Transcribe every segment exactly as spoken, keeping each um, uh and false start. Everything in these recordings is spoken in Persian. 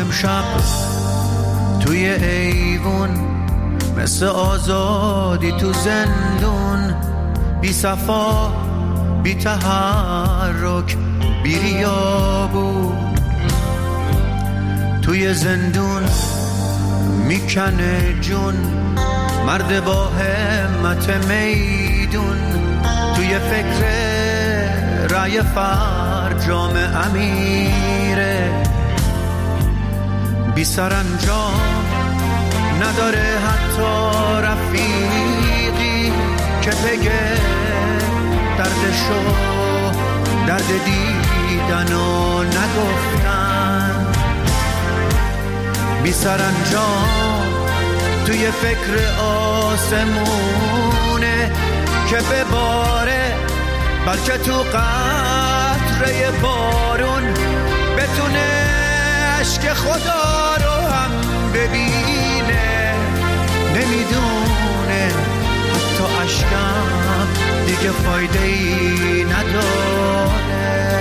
امشب توی ایوون مثل آزادی تو زندون، بی صفا بی تحرک بی ریا بود. توی زندون میکنه جون مرد با همت میدون، توی فکر رای فرجام امیره، بی سرانجام نداره حتی رفیقی که بگه دردشو درد دیدن و نگفتن. بی سرانجام توی فکر آسمونه که بباره، بلکه تو قطره بارون بتونه عشق خدا رو هم ببینه. نمیدونه حتی عشقم دیگه فایده ای نداره.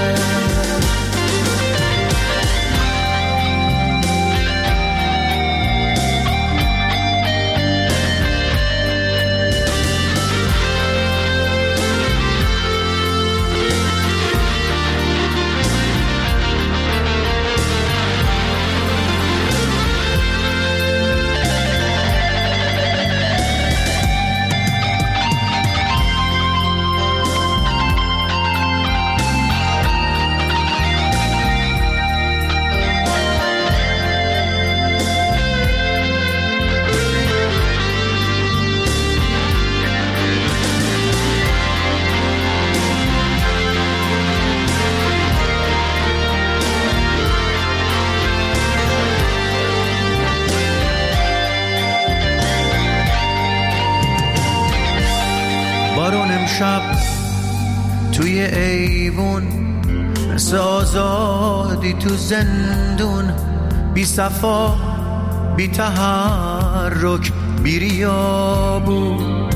بارون امشب توی ایوون مثل آزادی تو زندون، بی صفا بی تحرک بی ریا بود.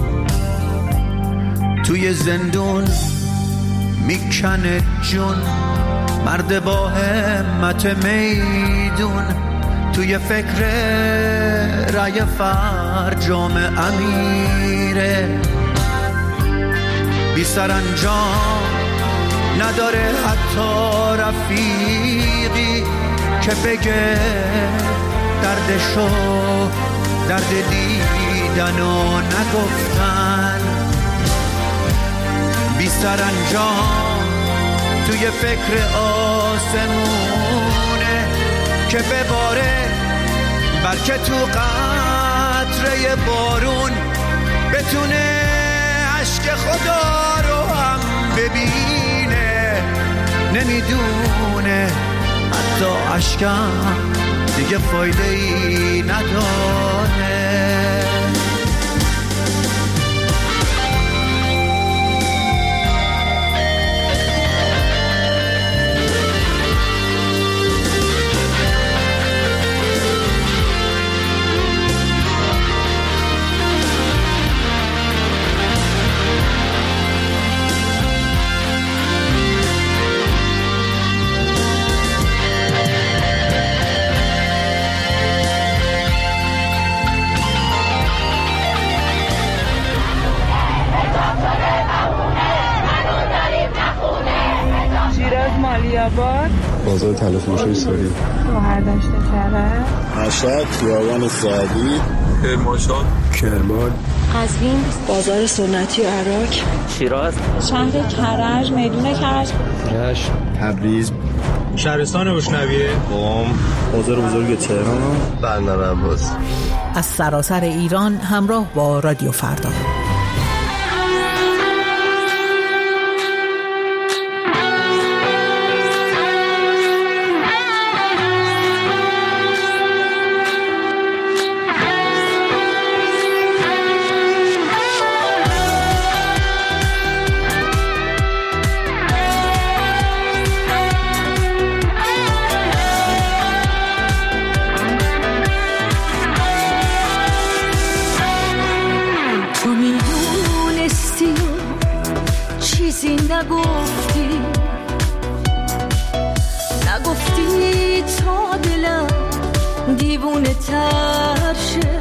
توی زندون میکنه جون مرد با همت میدون، توی فکر رای فرجام امیره، بی سرانجام نداره حتی رفیقی که بگه دردشو درد دیدن و نگفتن. بی سرانجام توی فکر آسمونه که بباره، بلکه تو قطره بارون بتونه عشق خدا رو هم ببینه. نمیدونه حتی عشقم دیگه فایده ای نداره. مالیاباد، بازار تلفروشی سوری، شهردشت کرج، مشهد، خیابان سعدی، کرمانشاه، کرمان، قزوین، بازار سنتی و عراق، شیراز، شهر کرج، میدون کرج، رشت، تبریز، شهرستان بوشنویه، قم، بازار بزرگ تهران، بندر عباس. از سراسر ایران همراه با رادیو فردا. نگفتی نگفتی تا دلم دیوونه تر شه،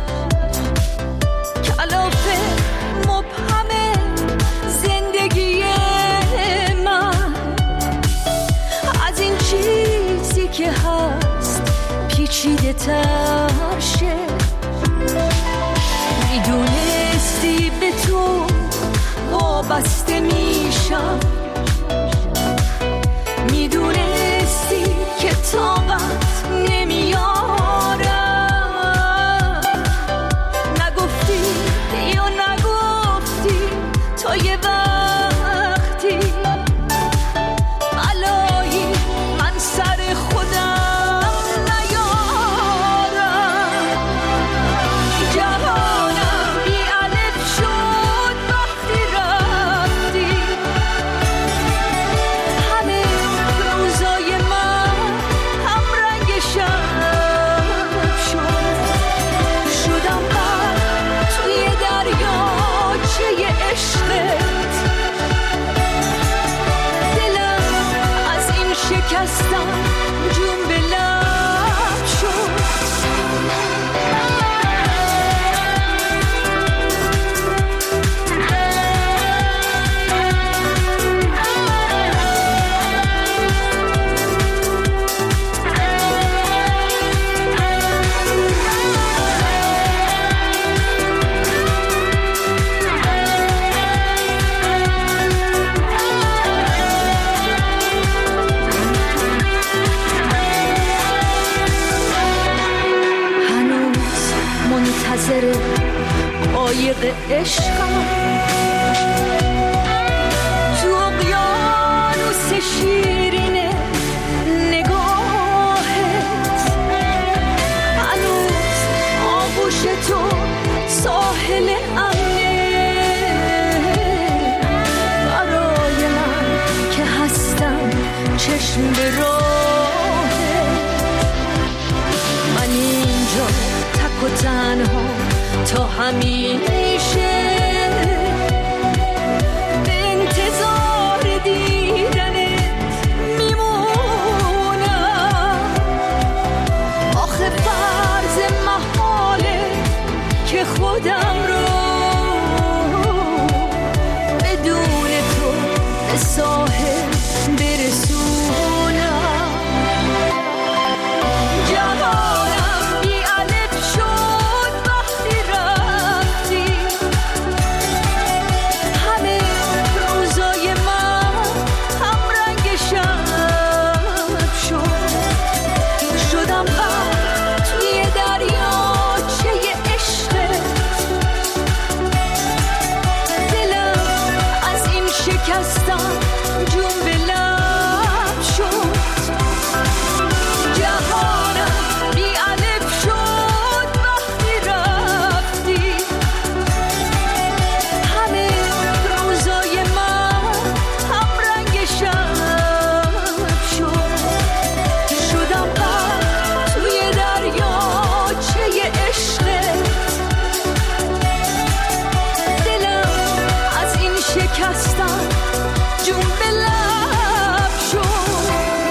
کلافه مبهمه زندگی من، از این چیزی که هست پیچیده تر شه. میدونستی به تو وابسته میشم، میدونستی که طاقت نمیارم، نگفتی یا نگفتی تا یه وقتی بلایی من سر خودم نیارم. جهانم بی الف شد وقتی رفتی، همه روزای من هم رنگ شب شد، شدم غرق توی دریاچه عشقت، دلم از این شکستم جون به لب شد. هنوز منتظر قایق عشقم تو اقیانوس شیرین نگاهت، هنوز آغوش تو ساحل امنه برای من که هستم چشم به راهت. من اینجا تک و تنها تا همیشه به انتظار دیدنت میمونم، آخه فرض محاله که خودم رو بدون تو به ساحل برسونم. جهانم بی الف شد وقتی رفتی، همه روزای من هم رنگ شب شد، شدم غرق توی دریاچه عشقت، دلم از این شکستم جون به لب شد. جهانم بی الف شد وقتی رفتی، همه روزای من هم رنگ شب شد، شدم غرق توی دریاچه عشقت، دلم از این شکستم جون به لب شد.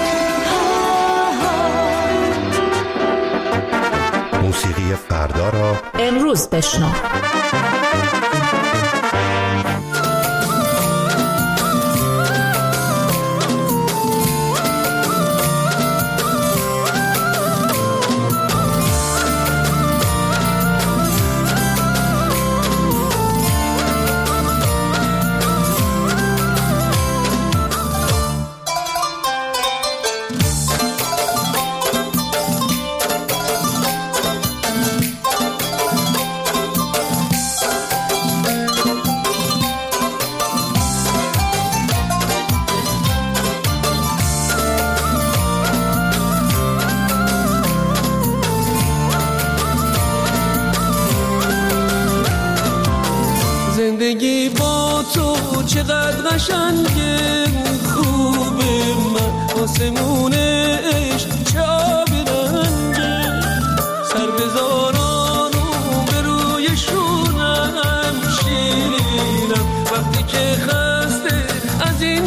موسیقی فردا را امروز بشنو. زندگی با تو چقدر قشنگه، خوبه، من آسمون عشق چه آب رنگه، سر بذارانو به روی شونم شیرینم، وقتی که خسته از این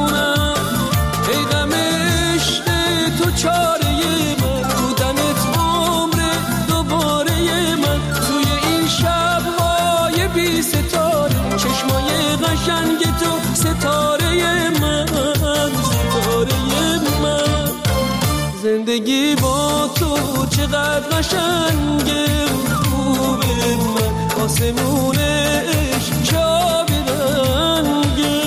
زمونم، ای غم عشق تو چاره من بودنت زندگی با تو چقدر قشنگه، خوبه من آسمونش چابی رنگه.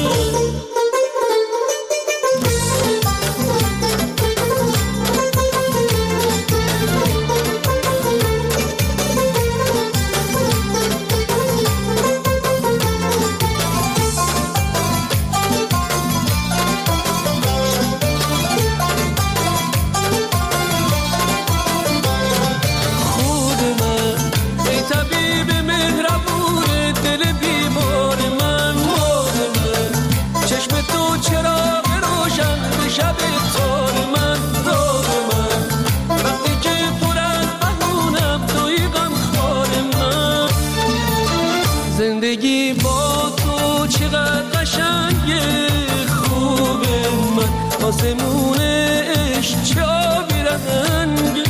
زندگی با تو چقدر قشنگه، خوبه من آسمونش چابی رنگه.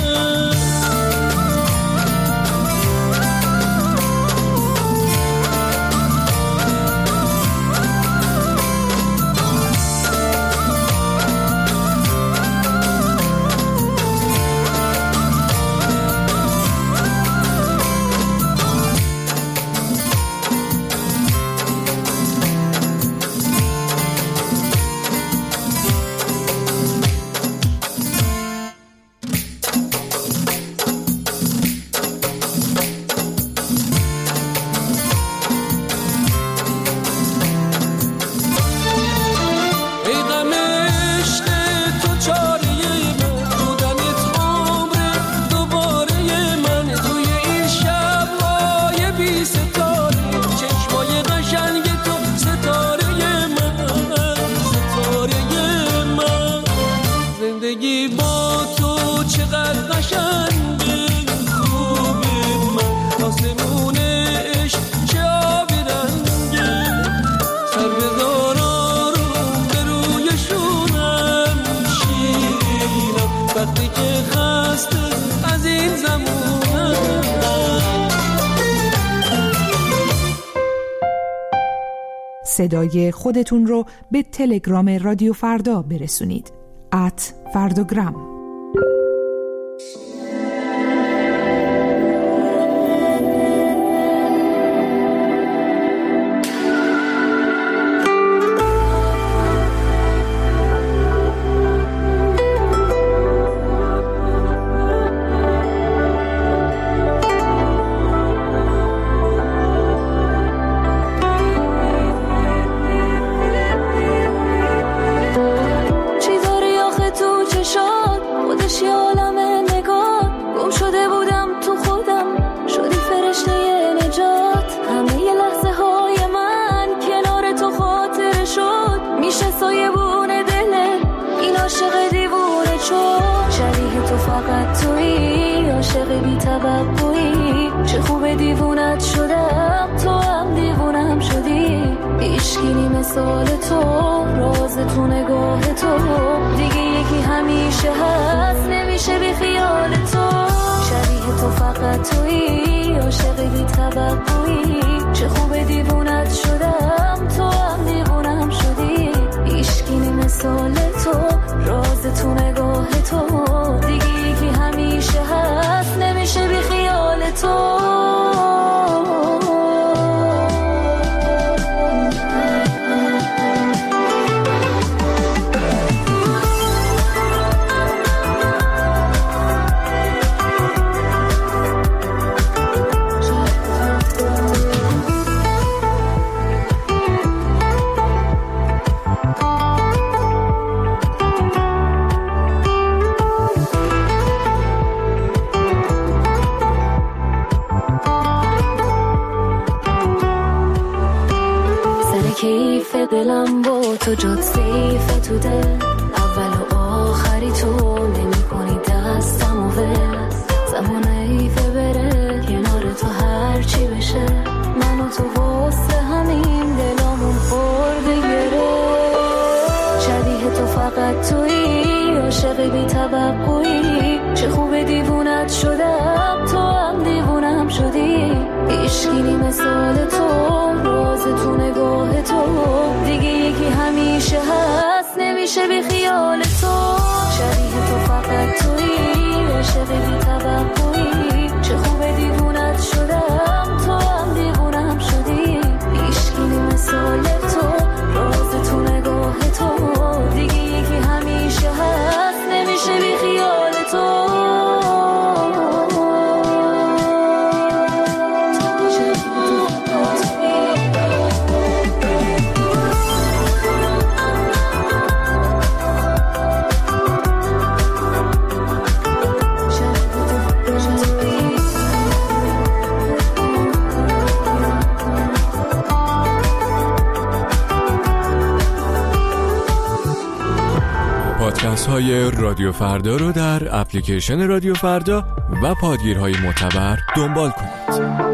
زندگی با تو چقدر قشنگه، خوبه من آسمونش چابی رنگه. سر بذار آروم به روی شونم، شیرینم وقتی که خسته از این زمونم. صدای خودتون رو به تلگرام رادیو فردا برسونید. ات فردوگرام. چه خوبه دیوونت شدم، تو هم دیوونم شدی. هیچکی مثال تو، راز تو نگاه تو، دیگه یکی همیشه هست نمیشه بی خیال تو. شبیه تو فقط تویی، عاشق بی توقعی. چه خوبه دیوونت شدم، تو هم دیوونم شدی. هیچکی مثال تو، راز تو نگاه تو، دیگه یکی همیشه هست نمیشه بی خیال تو. کیف دلم با تو جات سیف تو دل، اول و آخری تو نمی کنی دستم و ول. زمان ایفه بره کنار تو هر چی بشه، من و تو واسه همین دلامون خورده گره. شبیه تو فقط تویی، عاشق بی توقعی. چه خوبه دیوونت شدم، تو هم دیوونم شدی. هیچکی مثال تو، راز تو نگاه تو، دیگه یکی همیشه هست نمیشه بی خیال تو. شبیه تو فقط تویی، نمیشه بی توقعی، چه خوبه دیوونت شدم تو هم دیوونم شدی، هیچکی مثال تو راز تو نگاه تو دیگه یکی همیشه هست نمیشه بی خیال تو. پادکست های رادیو فردا رو در اپلیکیشن رادیو فردا و پادگیرهای معتبر دنبال کنید.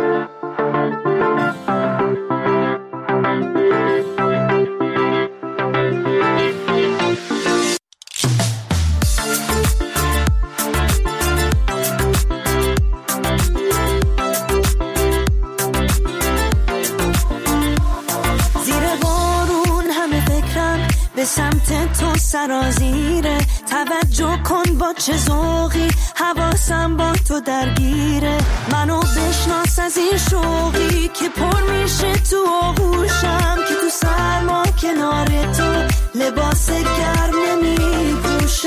به سمت تو سرازیره، توجه کن با چه ذوقی حواسم با تو درگیره، منو بشناس از این شوقی که پر میشه تو آغوشم، که تو سرما کنار تو لباس گرم نمی پوشم.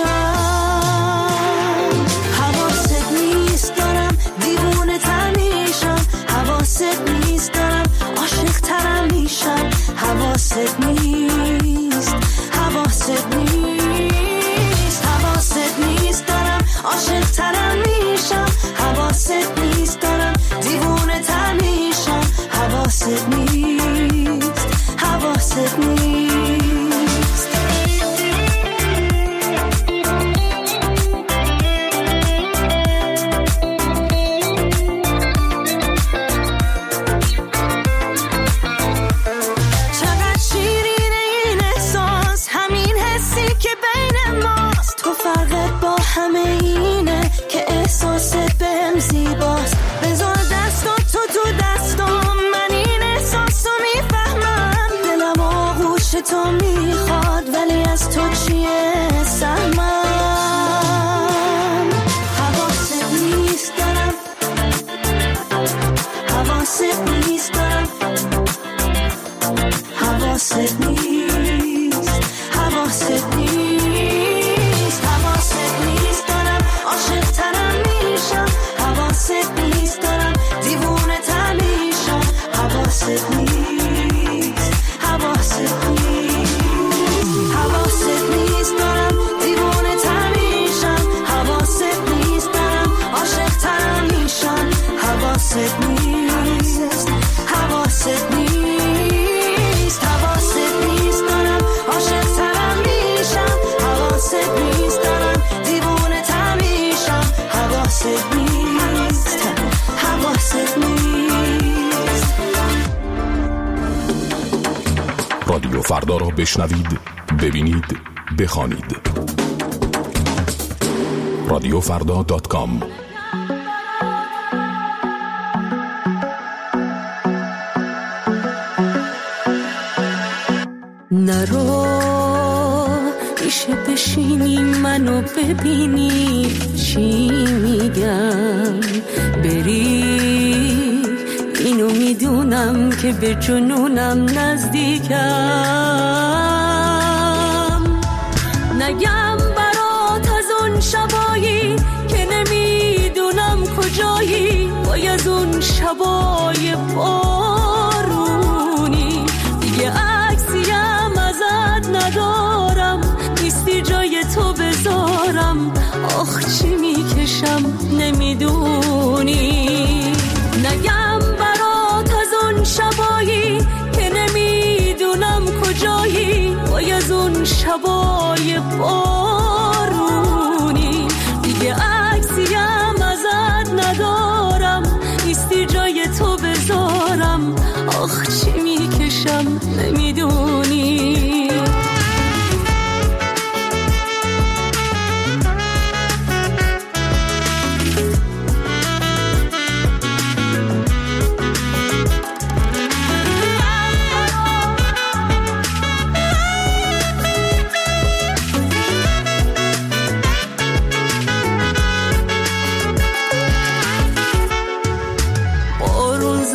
حواست نیست دارم دیوونه تر میشم، حواست نیست دارم عاشق ترم میشم، حواست نیست حواست نیست حواست نیست دارم عاشق ترم میشم، حواست نیست دارم دیوونه تر میشم، حواست نیست حواست نیست. همه اینه که احساست بهم زیباست، بذار دستات تو تو دستام، من این احساسو میفهمم، دلم آغوش تو میخواد ولی از تو چیه سهمم. حواست نیست دارم حواست نیست دارم حواست نیست حواست نیست حواست نیست دارم عاشق ترم میشم، حواست نیست دارم دیوونه تر میشم، حواست نیست حواست نیست حواست نیست دارم دیوونه تر میشم، حواست نیست دارم عاشق ترم میشم، حواست نیست حواست نیست حواست نیست دارم عاشق ترم میشم، حواست نیست دارم دیوونه تر میشم، حواست نیست حواست نیست. رادیو فردا را بشنوید، ببینید، بخوانید. رادیو فردا دات کام. نرو میشه بشینی منو ببینی چی میگم، بری اینو میدونم که به جنونم نزدیکم، نگم برات از اون شبایی که نمیدونم کجایی، وای از اون شبای بارونی، دیگه عکسیم ازت ندارم، نیستی جای تو بذارم، آخ چی میکشم نمیدونی، نگم برات از اون شبایی که نمیدونم کجایی، وای از اون شبای بارونی، دیگه عکسیم ازت ندارم، نیستی جای تو بذارم، آخ چی میکشم نمیدونی.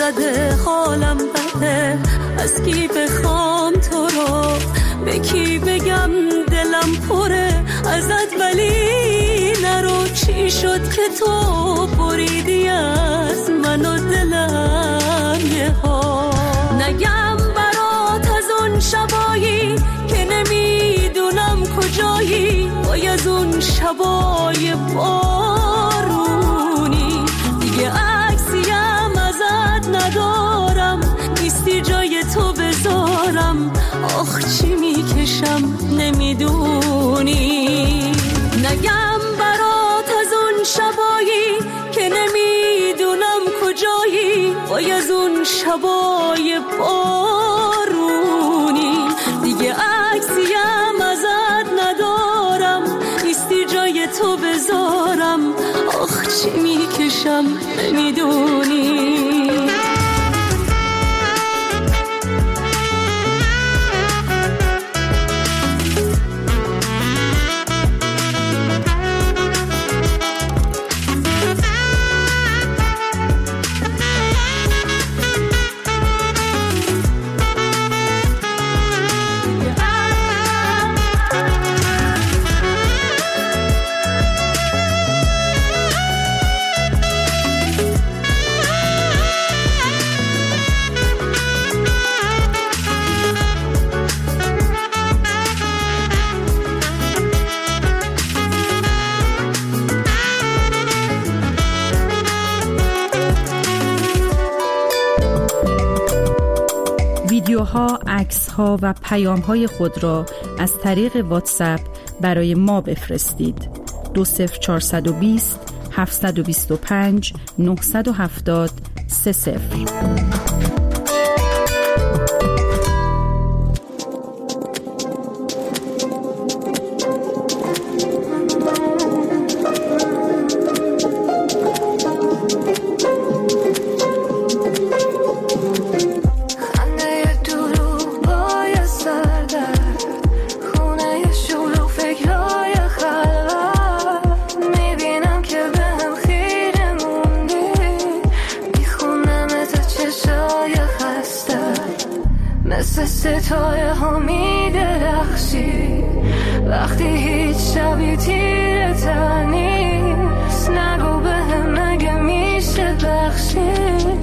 بده حالم بده، از کی بخوام تو رو، به کی بگم دلم پره ازت ولی نرو. چی شد که تو بریدی از من و دلم یه ها؟ نگم برات از اون شبایی که نمیدونم کجایی، وای از اون شبای بارونی دیگه عکسیم ازت ندارم، نیستی جای تو بذارم، آخ چی میکشم نمیدونی. نگم برات از اون شبایی که نمیدونم کجایی، وای از اون شبای بارونی دیگه عکسیم ازت ندارم، نیستی جای تو بذارم، آخ چی میکشم نمیدونی. ویدیوها، عکس‌ها و پیام‌های خود را از طریق واتساپ برای ما بفرستید. دو صفر چهارصد و بیست هفتصد و بیست و پنج نهصد و هفتاد سه صفر. ستاره ها می درخشی وقتی هیچ شبی تیره تر نیست، نگو به هم نگه میشه بخشی،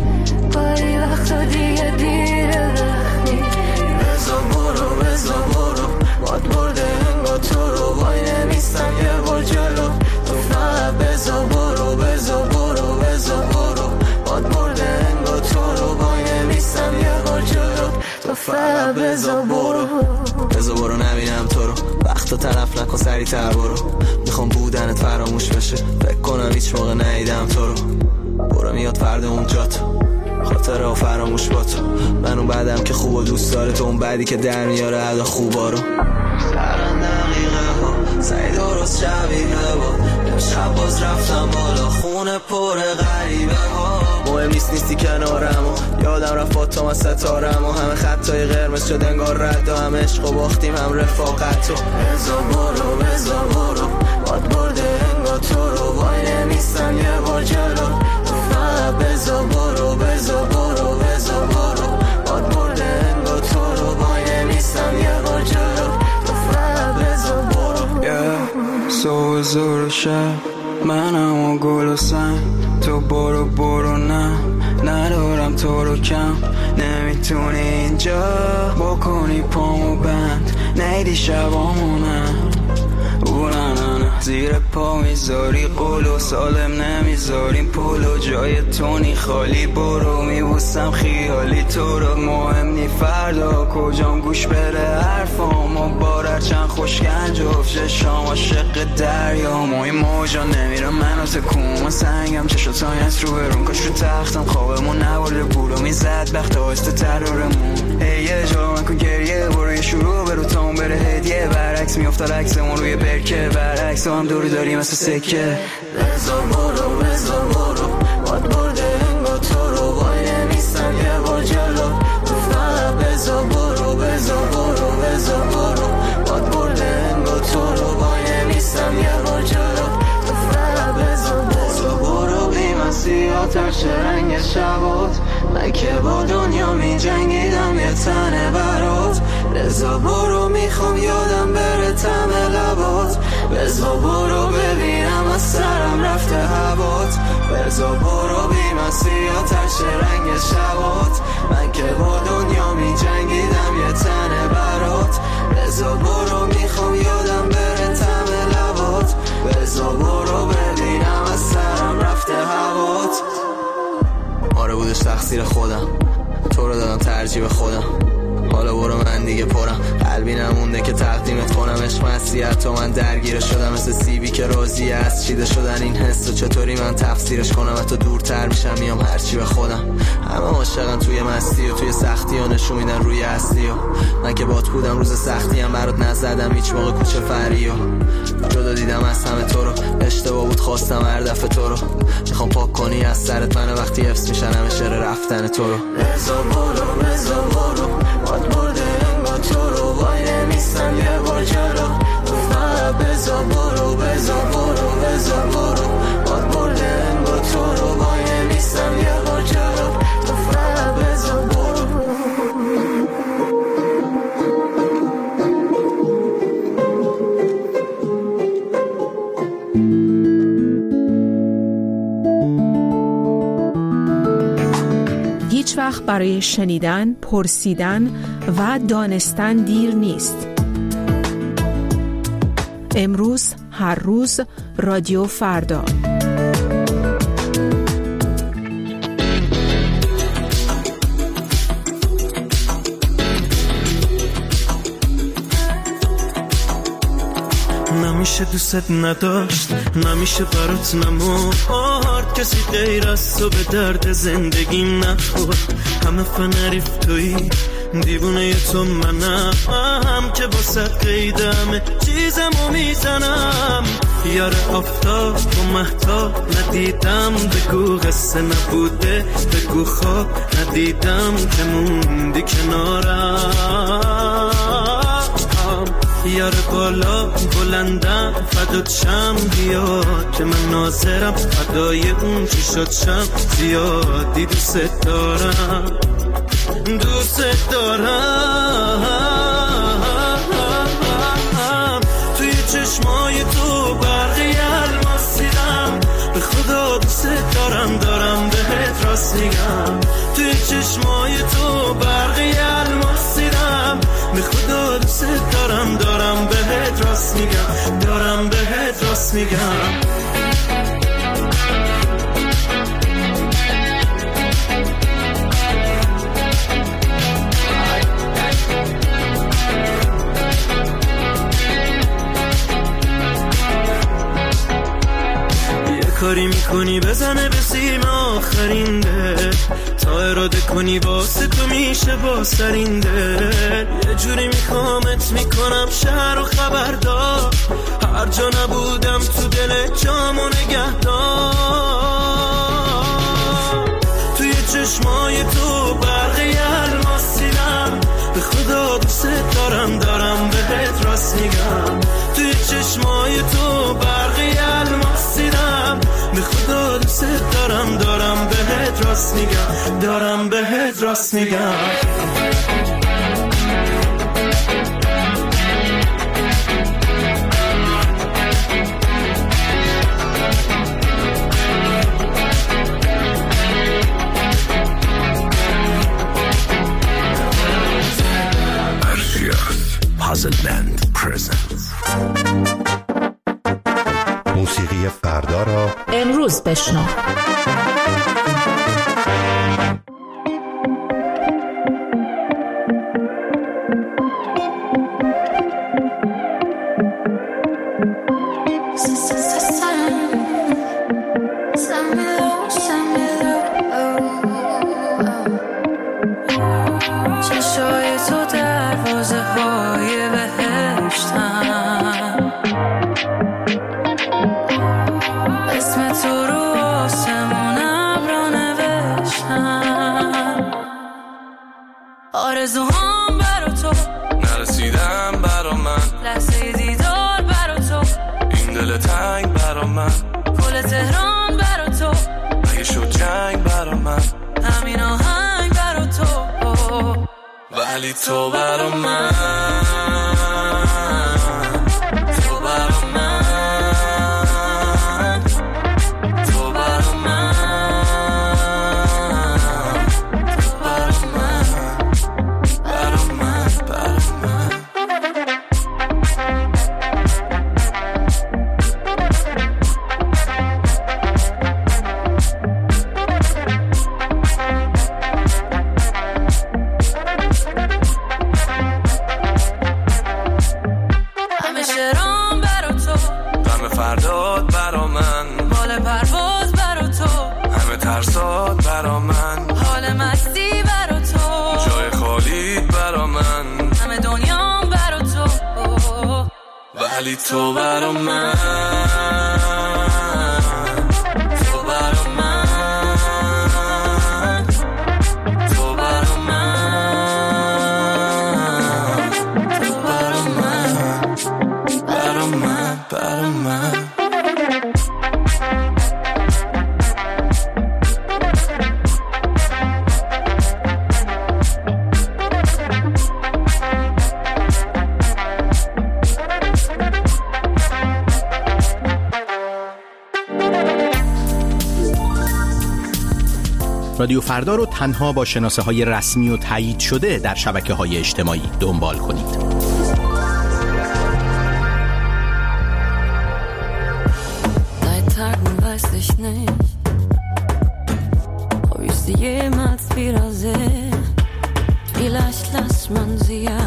بایی وقتا دیگه دیره رخمی. بزا برو بزا برو باد برده انگا تو رو، وای نمیستم یه بار جلو، تو فقط بزا برو بزا برو بزا برو باد برده انگا تو رو، وای نمیستم یه بار جلو، تو فقط بزا برو بزا برو نبینم تو رو، وقتا طرف نکن سریع تر برو، میخوام بودنت فراموش بشه، فکر کنم هیچ موقع ندیدم تو رو، برو میاد فردا اونجا تو خاطره و فراموش با تو، من اون بعدم که خوب و دوست داره، تو اون بعدی که در میاره عدا خوبا رو. سرن دقیقه ها سعی درست شبیه با امشب باز رفتم بالا، خونه پر غریبه ها، مهم نیست نیستی کنارم و یادم رفت تو من ستارم و همه خطای قرمز شد انگار رد و هم عشق و باختیم هم رفاقت و بزا برو بزا برو باد برده انگار تو رو، وای نمیستم یه بار جلو، تو فقط بزا برو بزا برو بزا برو باد برده انگار تو رو، وای نمیستم یه بار جلو، تو فقط بزا برو. yeah. صبح زور شب منم و گل و سنگ، تو برو برو نه ندارم تو رو کم، نمیتونی اینجا بکنی پامو بند، نیدی شبامونه او نه نه نه، زیر پا میذاری قول و سالم نمیذاریم پول و جای تونی خالی، برو میبوسم خیالی تو رو، مهم نی فردا کجام گوش بره حرفام و بارر چند خوشگن جفت شام عاشق دریام و این موجا نمیرم منو تکون سنگم چشو تایست رو برون کاش رو تختم خوابمون نبارده بولو میزد بخت آسته ترارمون ای یه جا من کن گریه برو یه شروع برو تاون بره هدیه برعکس میافتاد عکسمون روی برکه برعکس هم دوری داریم مثل سکه. بزا برو بزا برو باد برده انگا تو رو، وای نمیستم یه بار جلو، تو فقط بزا برو بزا برو بزا برو باد برده انگا تو رو، وای نمیستم یه بار جلو، تو فقط بزا بزا برو بی مسیحات هرچه رنگش شبات. من که با دنیا می جنگیدم یه تنه برات. رضا برو میخوام یادم بره طعم لبات. رضا برو ببینم از سرم رفته هوات. رضا برو بی مسیحاتش رنگ شبات. من که با دنیا می جنگیدم یه تنه برات. رضا برو میخوام یادم بره طعم لبات. رضا برو ببینم از سرم رفته هوات. آره بودش تقصیر خودم، تو رو دادم ترجیح به خودم. حالا برو من دیگه پرم، قلبی نمونده که تقدیمت کنم. عشق مسیحت تو من درگیر شدم، مثل سیبی که راضیه از چیده شدن این حس. و چطوری من تفسیرش کنم؟ و تو دورتر میشم میام هرچی به خودم. همه عاشقن توی مستی و توی سختی ها نشون میدن روی هستی. و من که بات بودم روز سختی هم برات نزدم هیچ موقع کوچه فری. و جدا دیدم از همه تو رو، اشتباه بود خواستم هر دفعه تو رو. میخوام پاک کنی از سرت منو وقتی حفظ میشن همه شعر رفتن تو رو. رضا برو رضا برو باد برده انگار تو رو. وای نمیستم یه بار جلو تو فقط بزا برو بزا برو بزا برو باد برده انگار تو رو. وای نمیستم یه بار جلو تو فقط بزا برو. هیچ وقت برای شنیدن، پرسیدن و دانستن دیر نیست. امروز، هر روز، رادیو فردا. نمیشه دوست نداشت، نمیشه برات نمورد. کسی غیر از تو به درد زندگیم نخورد. همه فنریف تویی، دیوونه تو منم که با صد قیدمه چیزمو میزنم. یار آفتاب و مهتاب ندیدم، بگو قصه نبوده، بگو خواب ندیدم که موندی کنارم. یار بالا بلندم فدات شم بیاد که من ناظرم، فدای اون چی شد شم زیادی دوست دارم دوست دارم. توی چشمای تو برقی الماس دیدم، به خدا دوست دارم دارم بهت راست میگم. توی چشمای تو برقی الماس دیدم، به خدا دوست دارم دارم بهت راست میگم دارم بهت راست میگم. کاری میکنی بزنه به سیم آخرین دل، تا اراده کنی واسه تو میشه با سرین دل. یه جوری میخوامت میکنم شهر و خبردار، هر جا نبودم تو دل جامو نگهدار. توی چشمای تو برقی الماس دیدم، به خدا دوست دارم دارم بهت راست میگم. توی چشمای تو برقی الماس دیدم، به خدا دوست دارم دارم بهت راست میگم دارم بهت راست میگم. Puzzleland Presents. موسیقی فردا را امروز بشنو. اسم تو رو آسم ولی تو برا من، تو برا من، تو برا من، تو برا من، برا من، برا من. ترسات برا من، حال مستی برا تو، جای خالی برا من، همه دنیام برا تو، ولی تو برا من، تو برا من، تو برا من، تو برا من، برا من، برا من. رادیو فردا رو تنها با شناسه های رسمی و تایید شده در شبکه های اجتماعی دنبال کنید. Seit Tagen weiß ich nicht, ob ich sie jemals wiedersehe. Vielleicht lässt man sie ja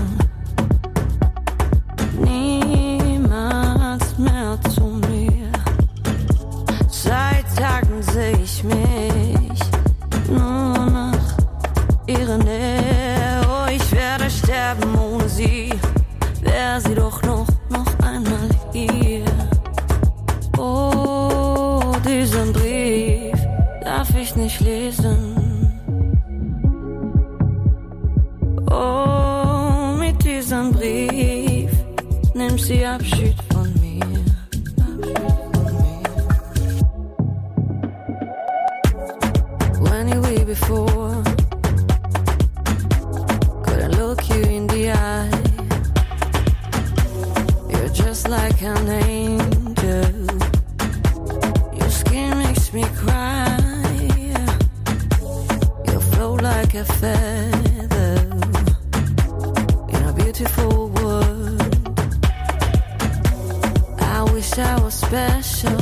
niemals mehr zu mir. Seit Tagen sehe ich mich nur nach ihrer Nähe. Oh, ich werde sterben ohne sie. Wär sie doch noch, noch einmal hier. Oh, diesen Brief darf ich nicht lesen. Oh, mit diesem Brief nimmt sie Abschied von mir. When you were before, couldn't look you in the eye. You're just like an angel. Your skin makes me cry. You float like a feather in a beautiful world. I wish I was special.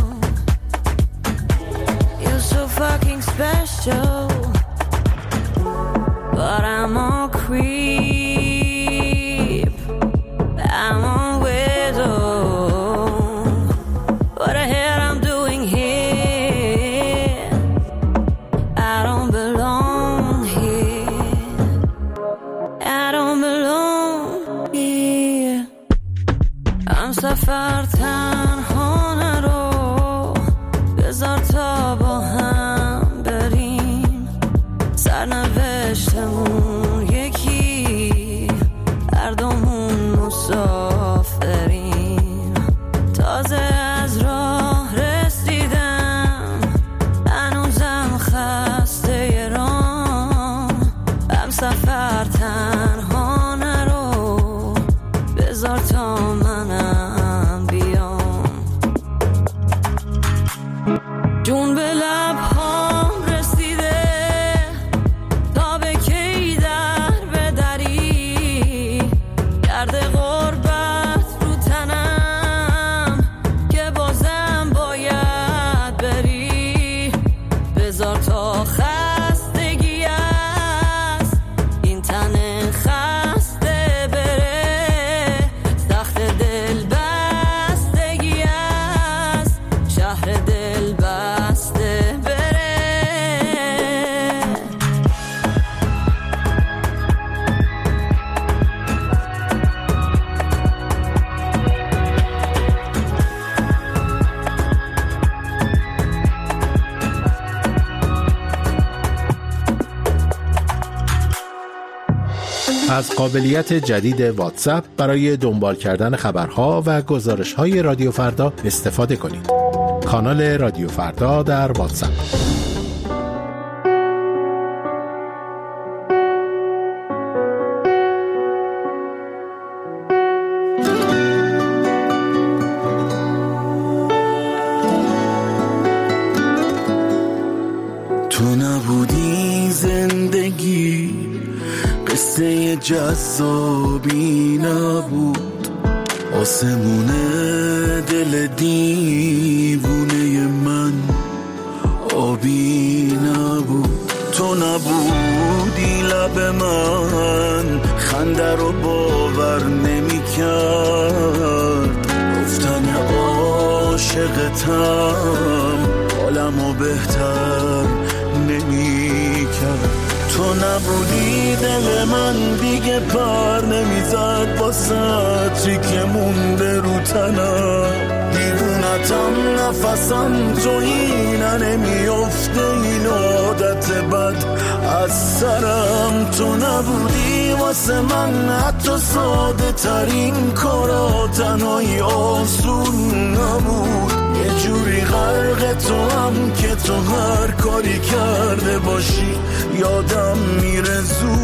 You're so fucking special, but I'm a creep. I'm a widow. What the hell I'm doing here? I don't belong here. I don't belong here. I'm سفر تنها نرو. بذار تا با هم بریم. سرنوشتمون یکی، هر دومون مسافریم. تازه از راه رسیدم، هنوزم خسته رام. هم سفر تنها نرو. بذار تا منم بیام. جون به لبهام رسیده، تا به کی در بدری. گرد غربت رو تنم، که بازم باید بری. بذار تا خستگی است، این تن خسته بره. سخت دل بستگی است، شهر دل بسته بره. از قابلیت جدید واتساپ برای دنبال کردن خبرها و گزارش‌های رادیو فردا استفاده کنید. کانال رادیو فردا در واتساپ. زندگی قصه جذابی نبود، آسمون دل دیوونه من آبی نبود. تو نبودی لب من خنده رو باور نمی کرد، گفتن عاشقتم حالمو بهتر نمی کرد. تو نبودی دل من دیگه پر نمیزد با سطری که مونده رو تنم، دیوونتم نفسم تو اینه نمیافته این عادت بد از سرم. تو نبودی واسه من حتی ساده ترین کارا تنهایی آسون نبود، یه جوری غرق تو هم که تو هر کاری کرده باشی یادم میره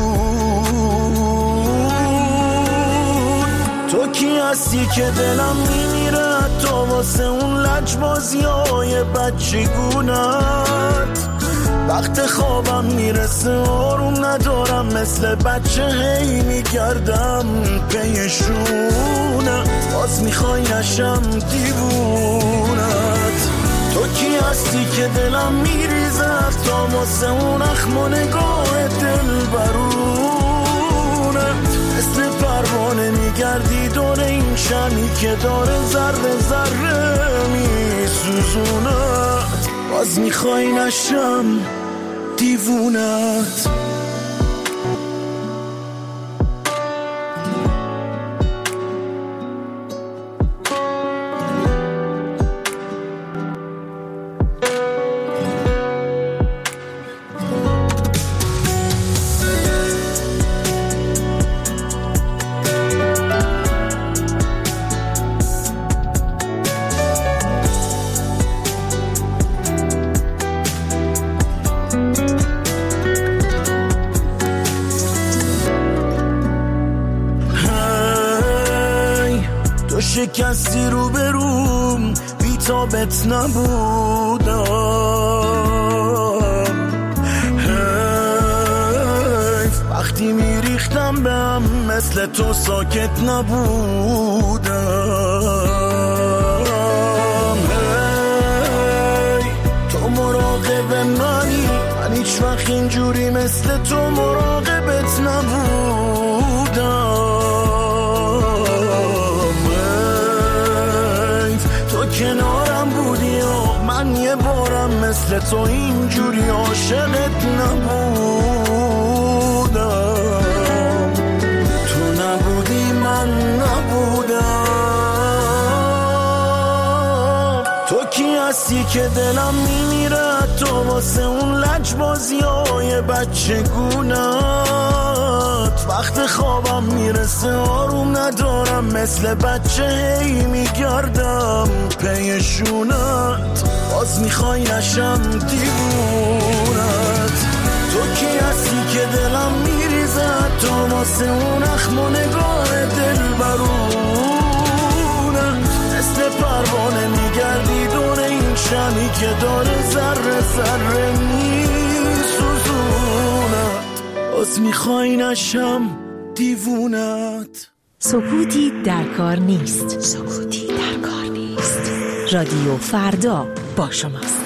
زود. تو کی هستی که دلم میمیره تو واسه اون لجبازی های بچگونت، وقت خوابم میرسه آروم ندارم مثل بچه هی میگردم پیشونه، باز میخوای نشم دیوونت. تو کی هستی که دلم میریزه تا واسه اون اخم و نگاه دل برونه، مثل پروانه میگردی دور این شمی که داره ذره ذره میسوزونت، باز میخوای نشم دیوونت. شکستی رو بروم بی‌تابت نبودم، حیف وقتی میریختم بهم مثل تو ساکت نبودم. هی تو مراقب منی، من هیچ وقت اینجوری مثل تو مراقبت نبودم. کنارم بودی و من یه بارم مثل تو اینجوری عاشقت نبودم. تو نبودی من نبودم. تو کی هستی که دلم میمیره تو واسه اون لجبازی های بچگونت، وقت خوابم میرسه آروم ندارم مثل بچه هی میگردم پیشونت، باز میخوای نشم دیوونت. تو کی هستی که دلم میریزه تو واسه اون اخم و نگاه دل برونت، مثل پروانه میگردی دور این شمی که داره ذره ذره میسوزونت، باز میخوای نشم دیوونت. سکوتی در کار نیست. سکوتی در کار نیست. رادیو فردا با شماست.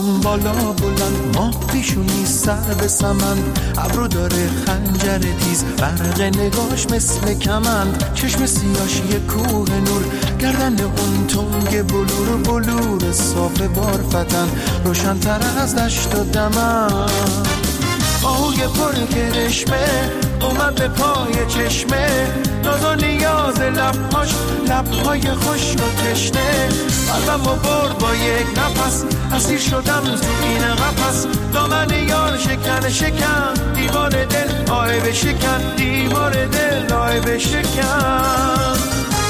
خانم بالا بلند، ماه پیشونی سر به سمند، ابرو داره خنجر تیز، برق نگاش مثل کمند، چشم سیاش یه کوه نور، گردن اون تنگ بلور بلور صاف بارفتن، روشن تر از دشت و دمن. آهوی پر کرشمه اومد به پای چشمه، ناز و نیاز لبهاش، لبهای خشک و تشنه، قلبمو برد با یک نفس، اسیر شدم تو این قفس، دامن یار شکن شکن، دیوار دل آی بشکن، دیوار دل آی بشکن.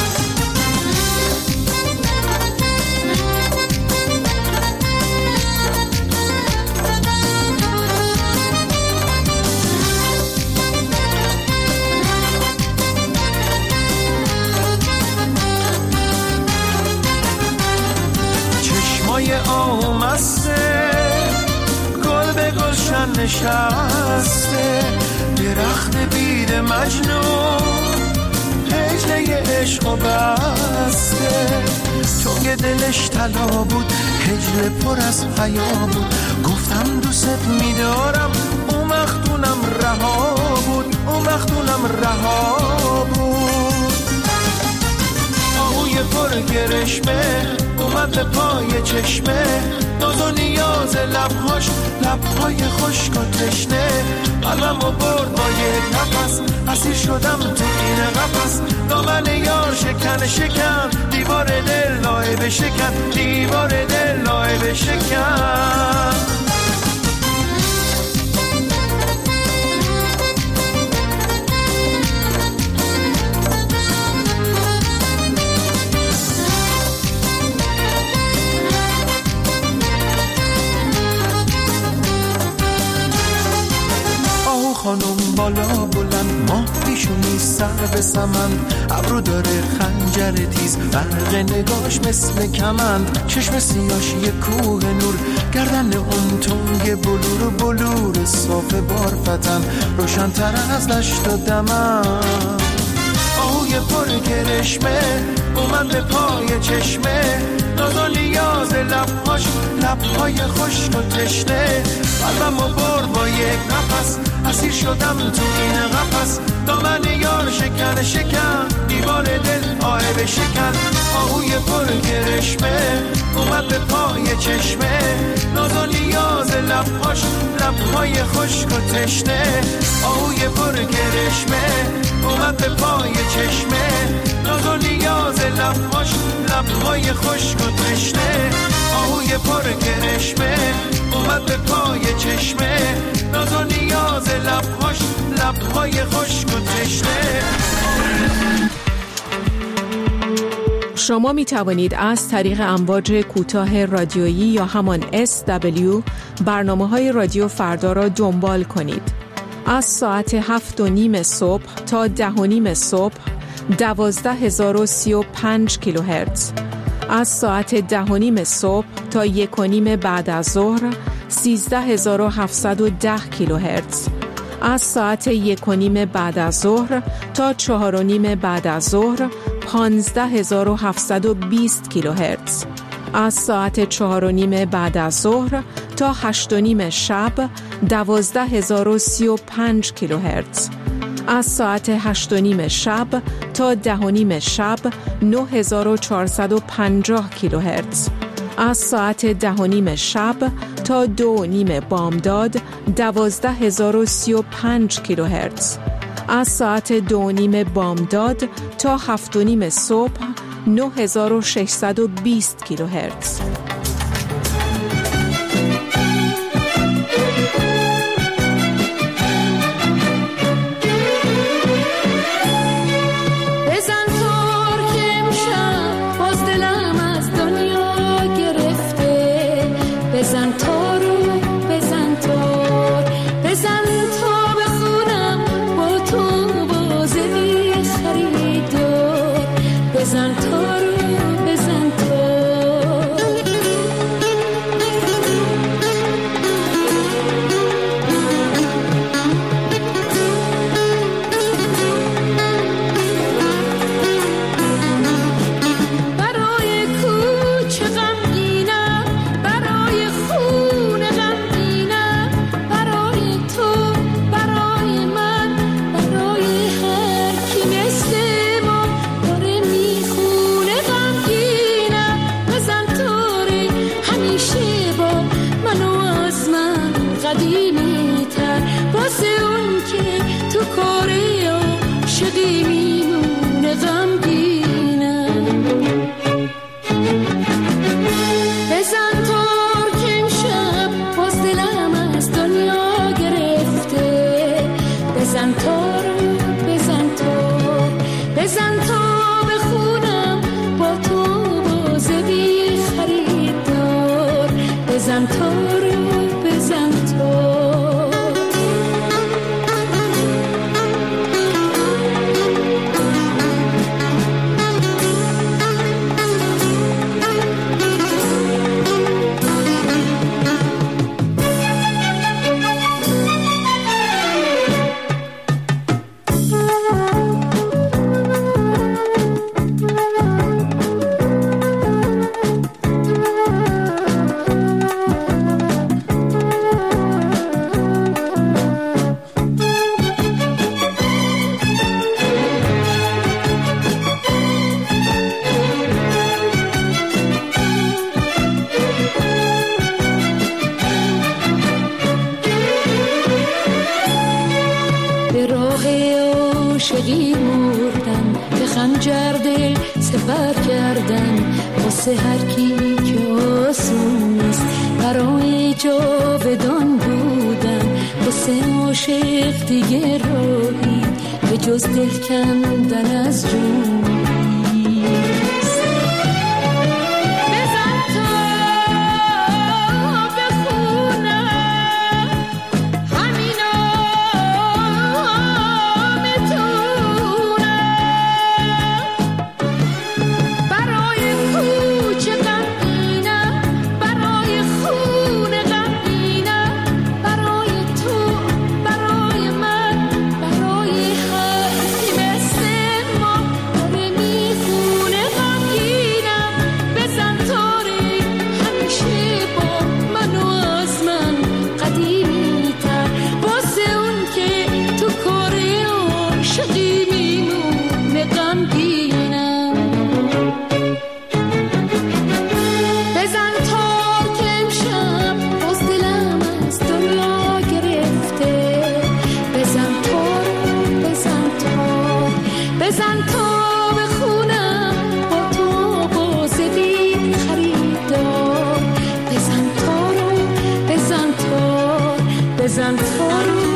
آمسته گل به گلشن نشسته، درخت بید مجنون هجله عشق و بسته، چونگ دلش طلا بود، هجله پر از حیا بود، گفتم دوست میدارم، اون مختونم رها بود، اون مختونم رها بود. آهوی پر گرشمه اومد به پای چشمه، ناز و نیاز لبهاش، لبهای خشک و تشنه، قلبمو برد با یک نفس، اسیر شدم تو این قفس، دامن یار شکن شکن، دیوار دل لای بشکن، دیوار دل لای بشکن. خانم بالا بلند، ماه پیشونی سر به سمند، ابرو داره خنجر تیز، برق نگاش مثل کمند، چشم سیاش یه کوه نور، گردن اون تنگ بلور بلور صاف بارفتن، روشن تر از دشت و دمن. آهوی پر کرشمه اومد به پای چشمه، ناز و نیاز لبهاش، لبهای خشک و تشنه، قلبمو برد با یک نفس، اسیر شدم تو این قفس، دامن یار شکن شکن، دیوار دل آه بشکن. آهوی پر کرشمه اومد به پای چشمه، ناز و نیاز لبهاش، لبهای خشک و تشنه، آهوی پر کرشمه اومد به پای چشمه، ناز و نیاز لبهاش، لبهای خشک و تشنه، آهوی پر کرشمه اومد به پای چشمه، ناز و نیاز لبهاش، لبهای خشک و تشنه. شما می توانید از طریق امواج کوتاه رادیویی یا همان اس دبلیو برنامه های رادیو فردا را دنبال کنید. از ساعت هفت و نیم صبح تا ده و نیم صبح دوازده هزار و سی و پنج کیلوهرتز، از ساعت ده و نیم صبح تا یک و نیم بعد از ظهر سیزده هزار و هفتصد و ده کیلوهرتز، از ساعت یک و نیم بعد از ظهر تا چهار و نیم بعد از ظهر پانزده هزار و هفتصد و بیست کیلوهرتز، از ساعت چهار و نیم بعد از ظهر تا هشت و نیم شب دوازده هزار و سی و پنج کیلوهرتز، از ساعت هشت و نیم شب تا ده و نیم شب نه هزار و چهارصد و پنجاه کیلوهرتز، از ساعت ده و نیم شب تا دو و نیم بامداد دوازده هزار و سی و پنج کیلوهرتز، از ساعت دو و نیم بامداد تا هفت و نیم صبح نه هزار و ششصد و بیست کیلوهرتز. قدیمی تر واسه اون که تو کاره عاشقی میمونه غمگینم. بزن تار که امشب باز دلم از دنیا گرفته، بزن تار بزن تار بزن تا بخونم با تو باز بی خریدار، بزن تار بزن تار. عاشقی مردن به خنجر دل سپر کردن واسه هر کی که آسون نیست برای جاودان بودن، واسه عاشق دیگه راهی به جز دل کندن از جون نیست. بزن تا بخونم همینا بزن تا بخونم با تو باز بی خریدار، بزن تا رو بزن تا بزن تا رو